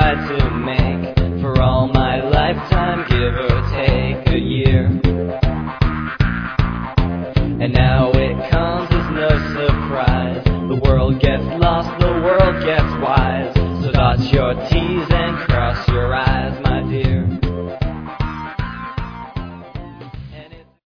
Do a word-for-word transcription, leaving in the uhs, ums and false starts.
tried to make for all my lifetime, give or take a year. And now it comes as no surprise. The world gets lost, the world gets wise. So dot your T's